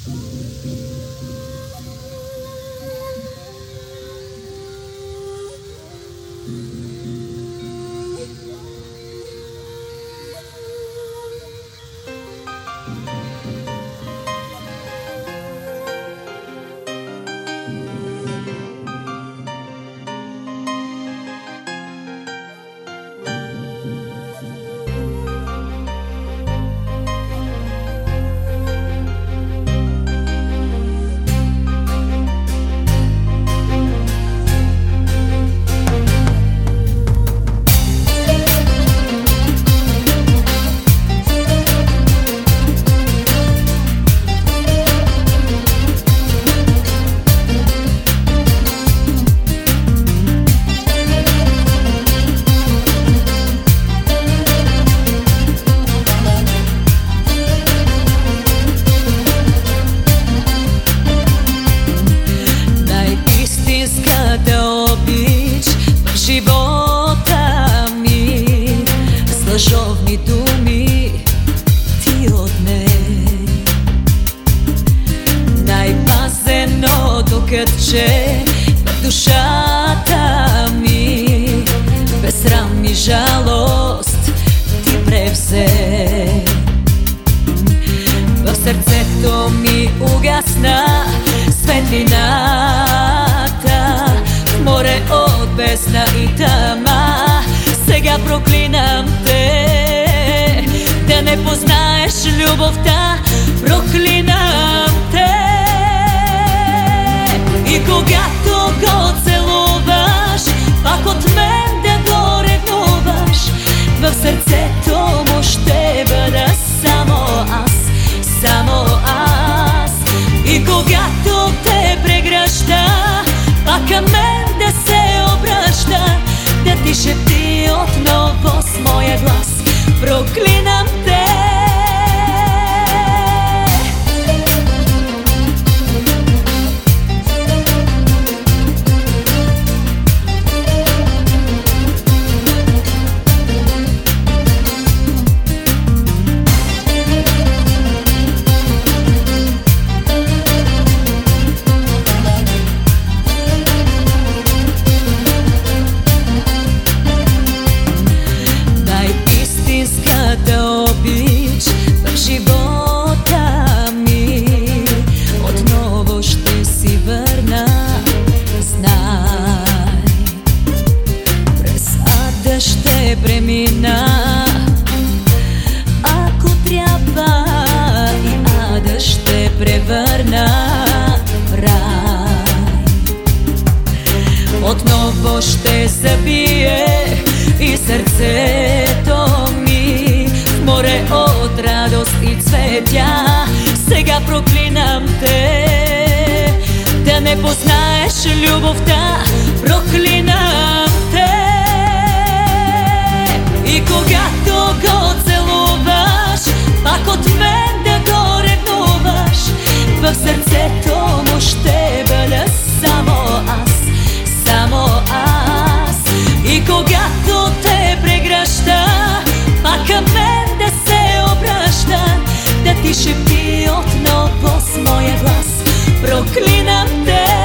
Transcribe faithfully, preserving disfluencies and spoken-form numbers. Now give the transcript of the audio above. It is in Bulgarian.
Живота ми с лъжовни думи ти отне. Най-пазеното кътче в душата ми, без срам и жалост ти превзе. В сърцето ми угасна светлината, море от бездна и тъма. Сега проклинам те, да не познаеш любовта. Проклинам те. И когато го целуваш, пак от мен да го ревнуваш, в сърцето му ще бъда само аз, само аз. И когато те прегръща, пак към мен да се обръща, да ти шепти отново с моя глас. Проклинам те. Обич в живота ми отново ще си върна. Знай, през ада ще премина. Ако трябва, и ада ще превърна в рай. Отново ще забие и сърцето ми, море от радост и цветя. Сега проклинам те, да не познаеш любовта. Проклинам те. И когато го целуваш, пак от мен да го ревнуваш, в сърцето му ще бъда само аз, само аз. И когато те прегръща, пак към мен да се обръща, да ти шепти отново с моя глас. Проклинам те.